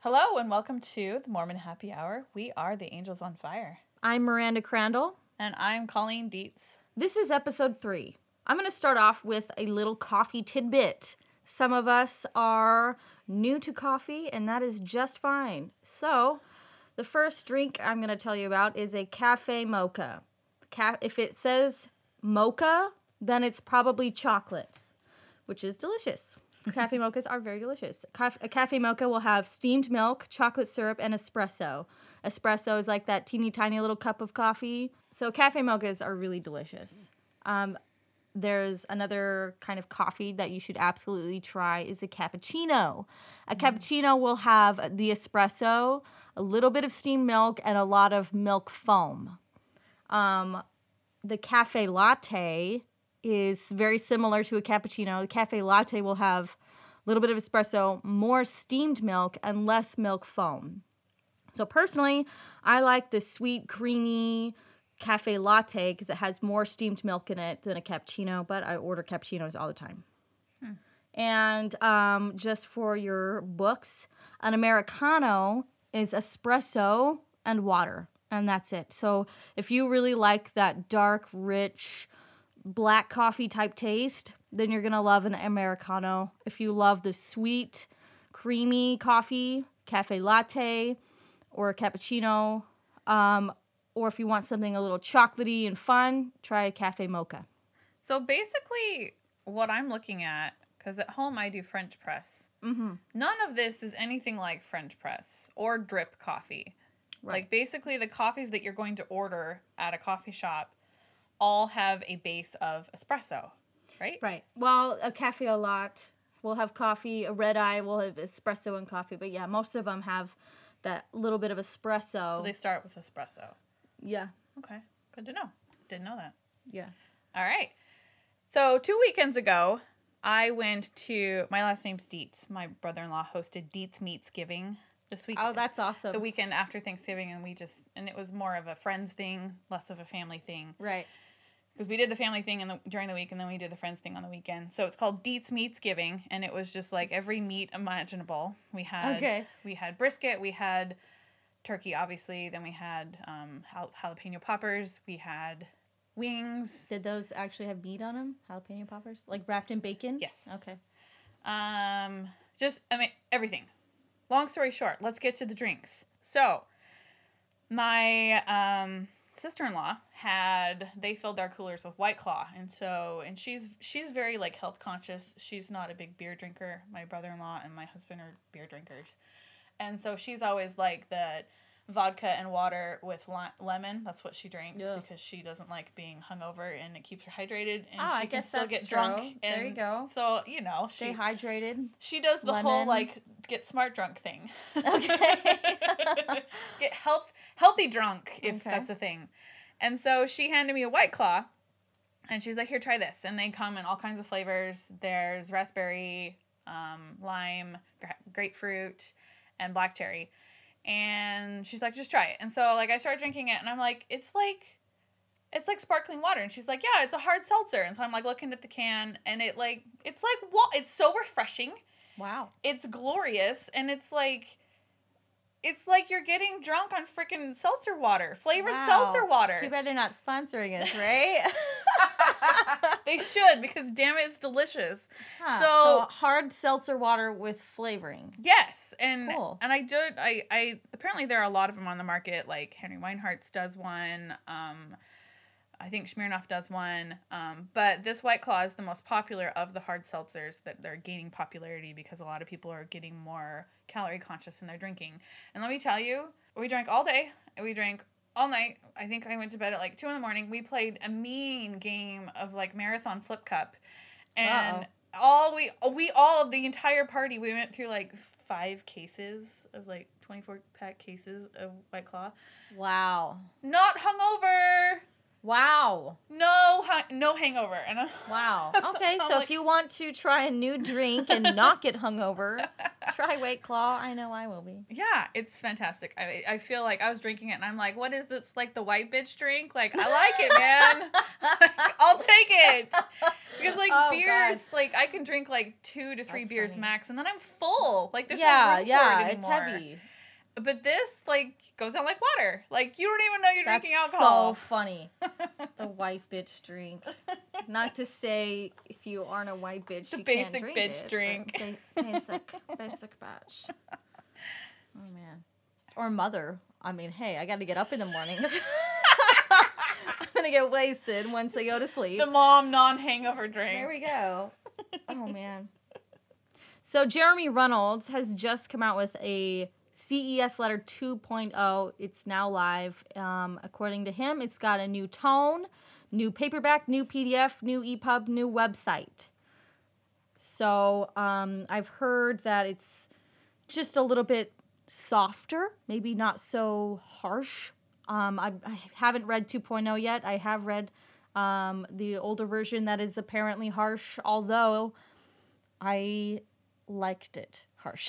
Hello and welcome to the Mormon Happy Hour. We are the Angels on Fire. I'm Miranda Crandall. And I'm Colleen Dietz. This is episode 3. I'm going to start off with a little coffee tidbit. Some of us are new to coffee, and that is just fine. So, the first drink I'm going to tell you about is a cafe mocha. If it says mocha, then it's probably chocolate, which is delicious. Cafe mochas are very delicious. A cafe mocha will have steamed milk, chocolate syrup, and espresso. Espresso is like that teeny tiny little cup of coffee. So cafe mochas are really delicious. There's another kind of coffee that you should absolutely try is a cappuccino. A cappuccino will have the espresso, a little bit of steamed milk, and a lot of milk foam. The cafe latte is very similar to a cappuccino. The cafe latte will have a little bit of espresso, more steamed milk, and less milk foam. So personally, I like the sweet, creamy cafe latte because it has more steamed milk in it than a cappuccino, but I order cappuccinos all the time. And just for your books, an Americano is espresso and water, and that's it. So if you really like that dark, rich, black coffee type taste, then you're going to love an Americano. If you love the sweet, creamy coffee, cafe latte, or a cappuccino, or if you want something a little chocolatey and fun, try a cafe mocha. So basically, what I'm looking at, because at home I do French press, none of this is anything like French press or drip coffee. Right. Like basically the coffees that you're going to order at a coffee shop all have a base of espresso, right? Right. Well, a cafe au lait will have coffee. A red eye will have espresso and coffee. But yeah, most of them have that little bit of espresso. So they start with espresso. Yeah. Okay. Good to know. Didn't know that. Yeah. All right. So 2 weekends ago, I went to, my last name's Dietz. My brother-in-law hosted Dietz Meatsgiving this weekend. Oh, that's awesome. The weekend after Thanksgiving, and it was more of a friends thing, less of a family thing. Right. Because we did the family thing during the week, and then we did the friends thing on the weekend. So it's called Dietz Meatsgiving, and it was just like every meat imaginable. We had brisket, we had turkey, obviously. Then we had jalapeno poppers. We had wings. Did those actually have meat on them? Jalapeno poppers? Like wrapped in bacon? Yes. Okay. Everything. Long story short, let's get to the drinks. So, my sister-in-law they filled our coolers with White Claw, and she's very like health conscious. She's not a big beer drinker. My brother-in-law and my husband are beer drinkers, and so she's always like the vodka and water with lemon. That's what she drinks because she doesn't like being hungover, and it keeps her hydrated. And I guess still that's get true. drunk. There you go. So stay hydrated. She does the whole like get smart drunk thing. Okay. Get healthy drunk if that's a thing. And so she handed me a White Claw, and she's like, "Here, try this." And they come in all kinds of flavors. There's raspberry, lime, grapefruit, and black cherry. And she's like, "Just try it." And so like I started drinking it, and I'm like, it's like sparkling water. And she's like, "Yeah, it's a hard seltzer." And so I'm like looking at the can, and it's so refreshing. Wow. It's glorious, and it's like you're getting drunk on freaking seltzer water, flavored seltzer water. Too bad they're not sponsoring us, right? They should, because damn it, it's delicious. Huh. So hard seltzer water with flavoring. Yes, and cool. And I apparently there are a lot of them on the market. Like Henry Weinhardt's does one. I think Smirnoff does one. But this White Claw is the most popular of the hard seltzers that they're gaining popularity because a lot of people are getting more calorie conscious in their drinking. And let me tell you, we drank all day. We drank all night. I think I went to bed at like 2 a.m. We played a mean game of like marathon flip cup. And the entire party, we went through like 5 cases of like 24-pack cases of White Claw. Wow. Not hungover. Wow. No hangover. And Wow. Okay, so if you want to try a new drink and not get hungover, try White Claw. I know I will be. Yeah, it's fantastic. I feel like I was drinking it and I'm like, what is this? Like the white bitch drink? Like, I like it, man. Like, I'll take it. Because like beers, God. like I can drink like 2 to 3 That's beers funny. max and then I'm full. Like there's no room It's for it anymore. heavy. But this like goes down like water. Like you don't even know you're That's drinking alcohol. so funny. The white bitch drink. Not to say if you aren't a white bitch, The you basic can't drink bitch it, drink. Basic bitch. Oh man. Or mother. I mean, hey, I got to get up in the morning. I'm gonna get wasted once I go to sleep. The mom non-hangover drink. There we go. Oh man. So Jeremy Reynolds has just come out with a CES Letter 2.0. It's now live. According to him, it's got a new tone, new paperback, new PDF, new EPUB, new website. So I've heard that it's just a little bit softer, maybe not so harsh. I haven't read 2.0 yet. I have read the older version that is apparently harsh, although I liked it harsh.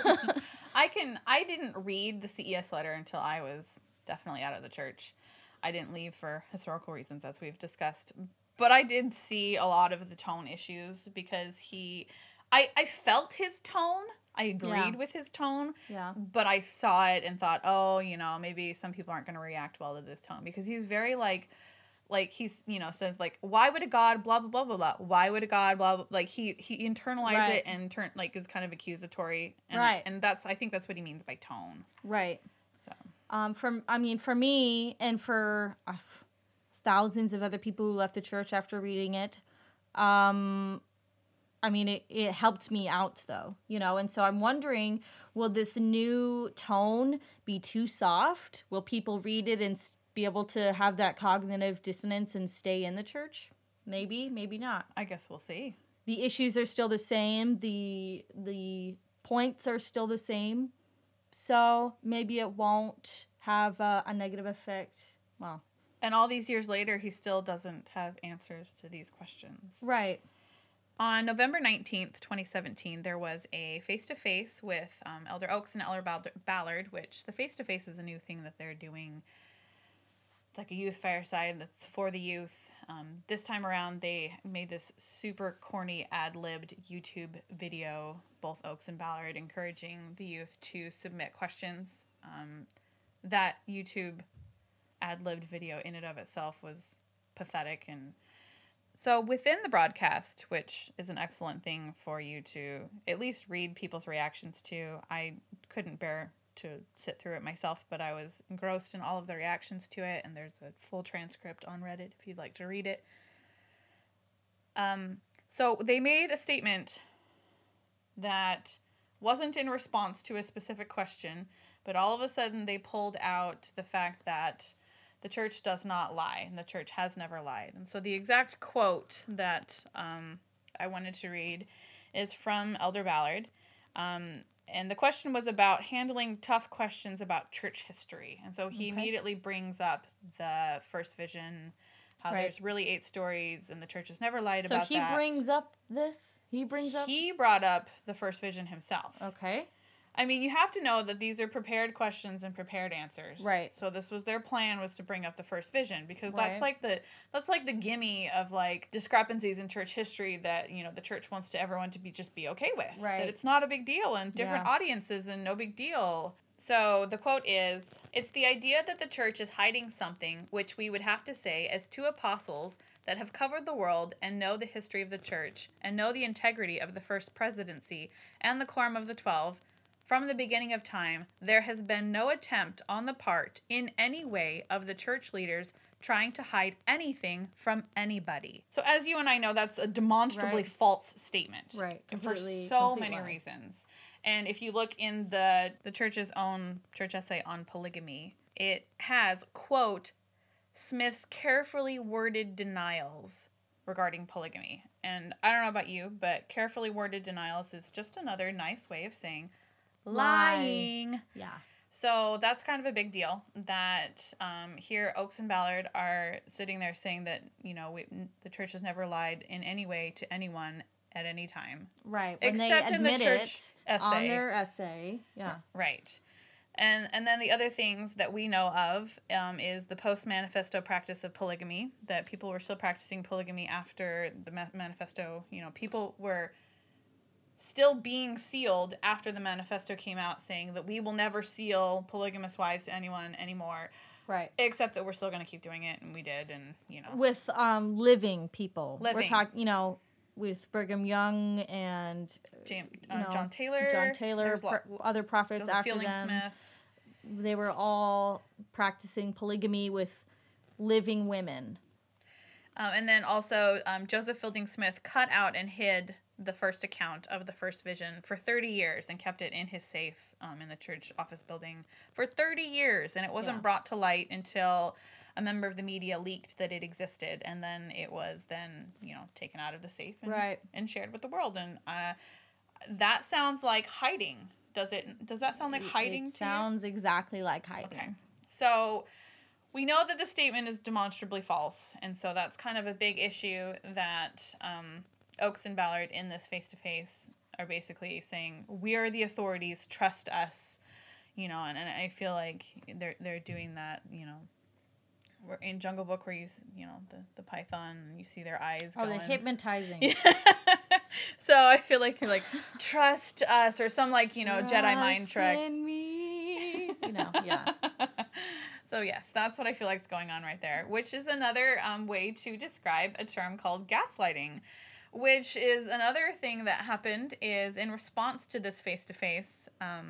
I didn't read the CES letter until I was definitely out of the church. I didn't leave for historical reasons, as we've discussed. But I did see a lot of the tone issues because I felt his tone. I agreed with his tone. Yeah. But I saw it and thought, oh, maybe some people aren't going to react well to this tone. Because he's very like he's, says like, why would a God, blah, blah, blah, blah, blah. Why would a God, blah, blah. Like he internalized it and is kind of accusatory. And, and I think that's what he means by tone. Right. So. For me and for thousands of other people who left the church after reading it, it helped me out though, and so I'm wondering, will this new tone be too soft? Will people read it and be able to have that cognitive dissonance and stay in the church? Maybe, maybe not. I guess we'll see. The issues are still the same. The points are still the same. So maybe it won't have a negative effect. Well. And all these years later, he still doesn't have answers to these questions. Right. On November 19th, 2017, there was a face-to-face with Elder Oaks and Elder Ballard, which the face-to-face is a new thing that they're doing. It's like a youth fireside that's for the youth. This time around, they made this super corny ad-libbed YouTube video, both Oaks and Ballard, encouraging the youth to submit questions. That YouTube ad-libbed video in and of itself was pathetic. And so within the broadcast, which is an excellent thing for you to at least read people's reactions to, I couldn't bear to sit through it myself, but I was engrossed in all of the reactions to it, and there's a full transcript on Reddit if you'd like to read it. So they made a statement that wasn't in response to a specific question, but all of a sudden they pulled out the fact that the church does not lie, and the church has never lied. And so the exact quote that I wanted to read is from Elder Ballard. And the question was about handling tough questions about church history. And so he immediately brings up the first vision, how there's really 8 stories, and the church has never lied about that. So he brings up this? He brought up the first vision himself. Okay. I mean, you have to know that these are prepared questions and prepared answers. Right. So this was their plan, was to bring up the first vision, because that's like the gimme of like discrepancies in church history that, the church wants everyone to be okay with. Right. That it's not a big deal, and different audiences and no big deal. So the quote is, "It's the idea that the church is hiding something which we would have to say as 2 apostles that have covered the world and know the history of the church and know the integrity of the first presidency and the quorum of the 12. From the beginning of time, there has been no attempt on the part, in any way, of the church leaders trying to hide anything from anybody." So as you and I know, that's a demonstrably false statement. Right. Completely, for so many reasons. And if you look in the church's own church essay on polygamy, it has, quote, Smith's carefully worded denials regarding polygamy. And I don't know about you, but carefully worded denials is just another nice way of saying lying. Yeah. So that's kind of a big deal that here Oaks and Ballard are sitting there saying that, the church has never lied in any way to anyone at any time. Right. When Except they in the admit church it on essay. their essay. Yeah. Right. And then the other things that we know of is the post-manifesto practice of polygamy, that people were still practicing polygamy after the manifesto. People were still being sealed after the manifesto came out, saying that we will never seal polygamous wives to anyone anymore. Right. Except that we're still going to keep doing it, and we did, and, With living people. Living. We're talking, with Brigham Young and John Taylor. John Taylor, other prophets Joseph after Fielding them. Smith. They were all practicing polygamy with living women. And then also Joseph Fielding Smith cut out and hid the first account of the first vision for 30 years and kept it in his safe in the church office building for 30 years. And it wasn't brought to light until a member of the media leaked that it existed. And then it was taken out of the safe and shared with the world. And that sounds like hiding. Does that sound like hiding to you? It sounds exactly like hiding. Okay. So we know that the statement is demonstrably false. And so that's kind of a big issue that Oaks and Ballard in this face-to-face are basically saying, we are the authorities, trust us, and I feel like they're doing that, we're in Jungle Book where the python, you see their eyes going. they're hypnotizing. So I feel like they're like, trust us, or some Jedi mind trick. Trust in me. Yeah. So yes, that's what I feel like is going on right there, which is another way to describe a term called gaslighting. Which is another thing that happened is in response to this face-to-face,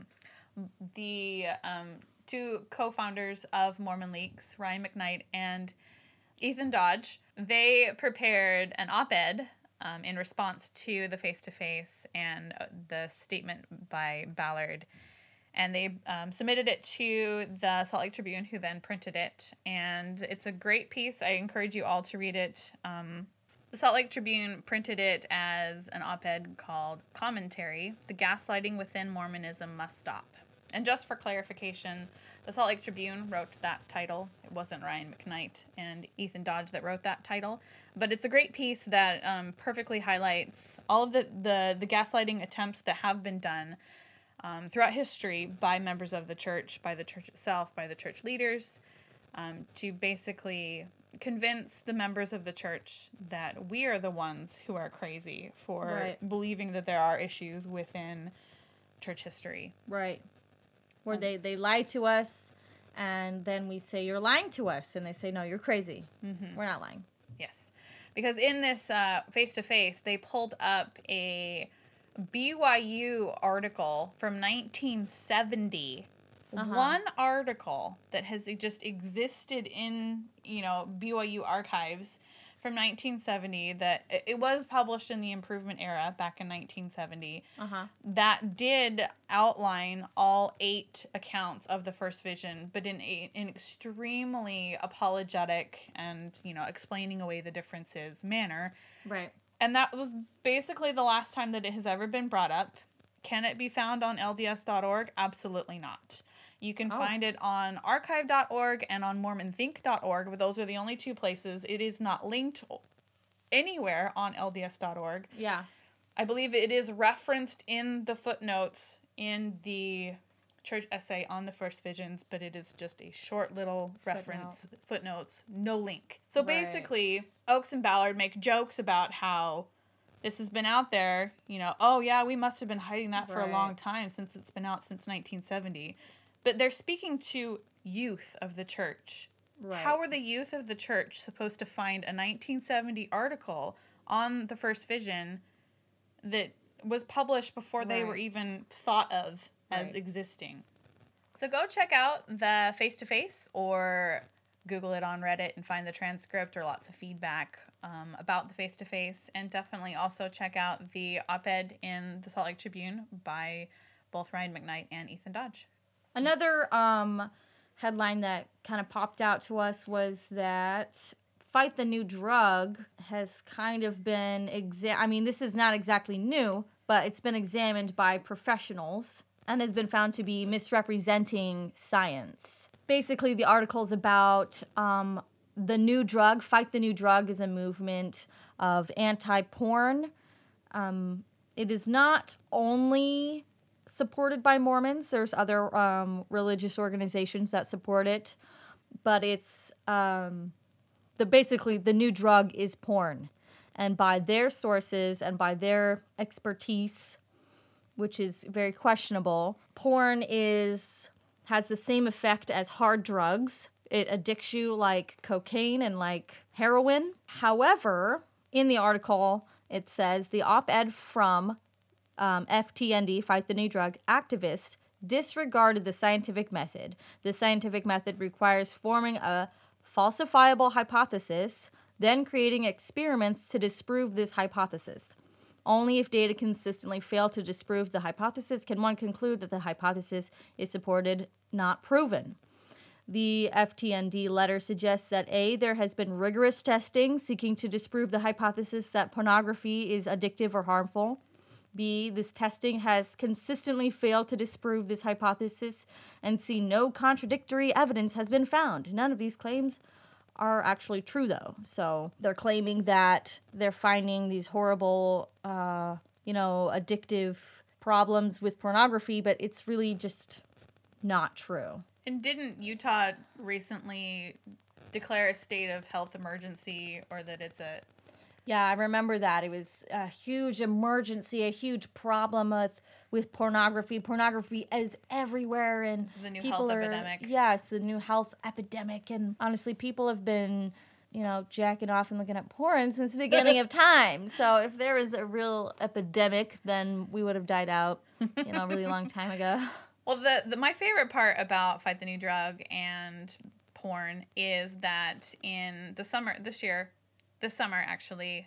the two co-founders of Mormon Leaks, Ryan McKnight and Ethan Dodge, they prepared an op-ed in response to the face-to-face and the statement by Ballard. And they submitted it to the Salt Lake Tribune, who then printed it. And it's a great piece. I encourage you all to read it. The Salt Lake Tribune printed it as an op-ed called Commentary, The Gaslighting Within Mormonism Must Stop. And just for clarification, the Salt Lake Tribune wrote that title. It wasn't Ryan McKnight and Ethan Dodge that wrote that title. But it's a great piece that perfectly highlights all of the gaslighting attempts that have been done throughout history by members of the church, by the church itself, by the church leaders, to basically convince the members of the church that we are the ones who are crazy for believing that there are issues within church history. Right. Where they lie to us, and then we say, you're lying to us. And they say, no, you're crazy. Mm-hmm. We're not lying. Yes. Because in this face-to-face, they pulled up a BYU article from 1970. One article that has just existed in, BYU archives from 1970 that it was published in the Improvement Era back in 1970 that did outline all 8 accounts of the first vision, but in an extremely apologetic and, explaining away the differences manner. Right. And that was basically the last time that it has ever been brought up. Can it be found on LDS.org? Absolutely not. You can find it on archive.org and on mormonthink.org, but those are the only 2 places. It is not linked anywhere on LDS.org. Yeah. I believe it is referenced in the footnotes in the church essay on the first visions, but it is just a short little reference, footnotes, no link. So basically, Oaks and Ballard make jokes about how this has been out there, we must have been hiding that for a long time since it's been out since 1970. But they're speaking to youth of the church. Right. How are the youth of the church supposed to find a 1970 article on the first vision that was published before they were even thought of as existing? So go check out the face-to-face or Google it on Reddit and find the transcript or lots of feedback about the face-to-face. And definitely also check out the op-ed in the Salt Lake Tribune by both Ryan McKnight and Ethan Dodge. Another headline that kind of popped out to us was that Fight the New Drug has kind of been this is not exactly new, but it's been examined by professionals and has been found to be misrepresenting science. Basically, the article is about the new drug. Fight the New Drug is a movement of anti-porn. It is not only supported by Mormons. There's other religious organizations that support it, but it's basically the new drug is porn, and by their sources and by their expertise, which is very questionable, porn has the same effect as hard drugs. It addicts you like cocaine and like heroin. However, in the article, it says the op-ed from FTND, Fight the New Drug, activists disregarded the scientific method. The scientific method requires forming a falsifiable hypothesis, then creating experiments to disprove this hypothesis. Only if data consistently fail to disprove the hypothesis can one conclude that the hypothesis is supported, not proven. The FTND letter suggests that A, there has been rigorous testing seeking to disprove the hypothesis that pornography is addictive or harmful. B, this testing has consistently failed to disprove this hypothesis. And C, no contradictory evidence has been found. None of these claims are actually true, though. So they're claiming that they're finding these horrible, addictive problems with pornography, but it's really just not true. And didn't Utah recently declare a state of health emergency, or that it's a... Yeah, I remember that. It was a huge emergency, a huge problem with pornography. Pornography is everywhere, and the new people health epidemic. Yeah, it's the new health epidemic, and honestly, people have been, jacking off and looking at porn since the beginning of time. So if there was a real epidemic, then we would have died out, a really long time ago. Well, my favorite part about Fight the New Drug and porn is that in the summer this summer actually,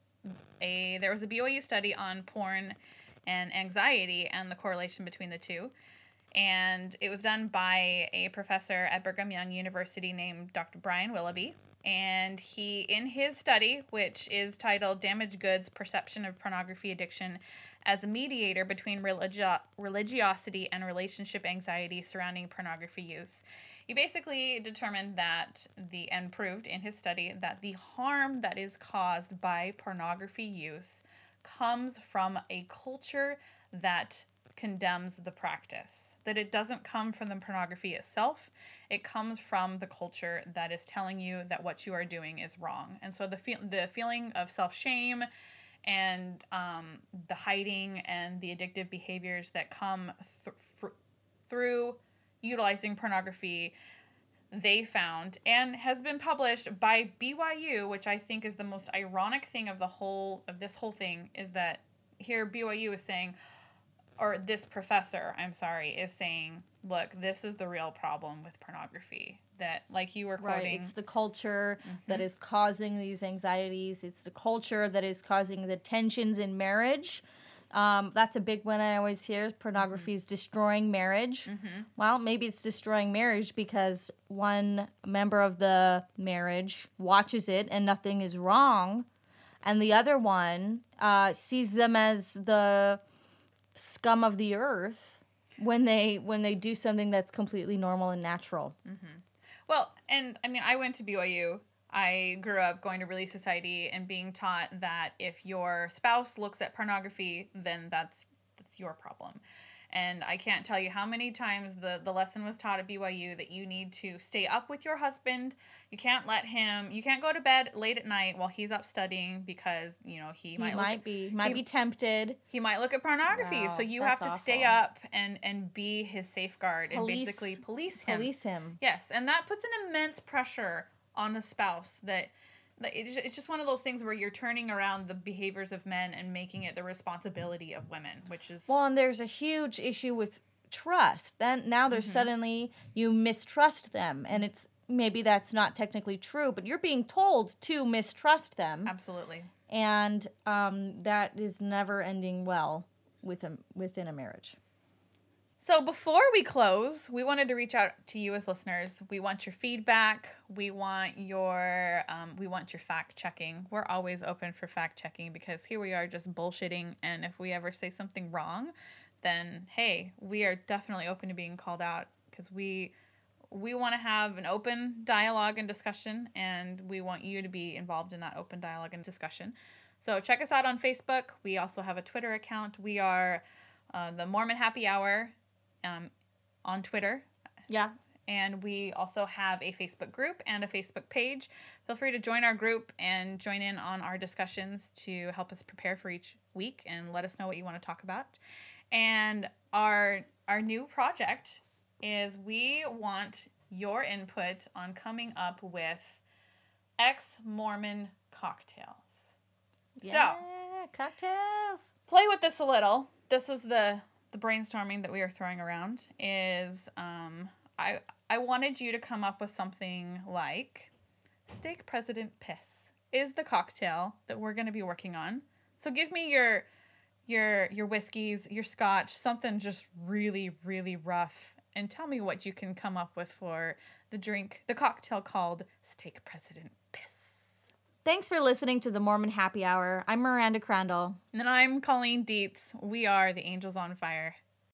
there was a BYU study on porn and anxiety and the correlation between the two. And it was done by a professor at Brigham Young University named Dr. Brian Willoughby. And he, in his study, which is titled Damaged Goods, Perception of Pornography Addiction as a Mediator Between Religiosity and Relationship Anxiety Surrounding Pornography Use, he basically determined that and proved in his study that the harm that is caused by pornography use comes from a culture that condemns the practice. That it doesn't come from the pornography itself. It comes from the culture that is telling you that what you are doing is wrong. And so the feeling of self-shame and the hiding and the addictive behaviors that come through utilizing pornography, they found, and has been published by BYU, which I think is the most ironic thing of this whole thing, is that here BYU is saying, or this professor, is saying, look, this is the real problem with pornography. That, like you were quoting... Right, it's the culture that is causing these anxieties. It's the culture that is causing the tensions in marriage. That's a big one I always hear. Pornography is destroying marriage. Well, maybe it's destroying marriage because one member of the marriage watches it and nothing is wrong, and the other one sees them as the scum of the earth when they do something that's completely normal and natural. Well, and I mean, I went to BYU. I grew up going to Relief Society and being taught that if your spouse looks at pornography, then that's your problem. And I can't tell you how many times the lesson was taught at BYU that you need to stay up with your husband. You can't go to bed late at night while he's up studying because, he might be tempted. He might look at pornography. Wow, so you that's have to awful. stay up and be his safeguard and basically police him. Police him. Yes, and that puts an immense pressure on a spouse that it's just one of those things where you're turning around the behaviors of men and making it the responsibility of women, which is... Well, and there's a huge issue with trust. Then now there's suddenly you mistrust them, and maybe that's not technically true, but you're being told to mistrust them. Absolutely. And that is never ending well within a marriage. So before we close, we wanted to reach out to you as listeners. We want your feedback. We want your fact checking. We're always open for fact checking because here we are just bullshitting, and if we ever say something wrong, then hey, we are definitely open to being called out, because we want to have an open dialogue and discussion, and we want you to be involved in that open dialogue and discussion. So check us out on Facebook. We also have a Twitter account. We are the Mormon Happy Hour on Twitter. Yeah. And we also have a Facebook group and a Facebook page. Feel free to join our group and join in on our discussions to help us prepare for each week and let us know what you want to talk about. And our new project is we want your input on coming up with ex-Mormon cocktails. Yeah, cocktails. Play with this a little. This was the brainstorming that we were throwing around is I wanted you to come up with something like Stake President Piss is the cocktail that we're going to be working on. So give me your whiskeys, your scotch, something just really, really rough, and tell me what you can come up with for the cocktail called Stake President Piss. Thanks for listening to the Mormon Happy Hour. I'm Miranda Crandall. And then I'm Colleen Dietz. We are the Angels on Fire.